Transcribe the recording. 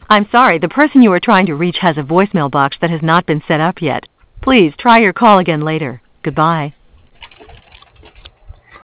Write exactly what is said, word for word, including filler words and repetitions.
I'm sorry, the person you are trying to reach has a voicemail box that has not been set up yet. Please try your call again later. Goodbye.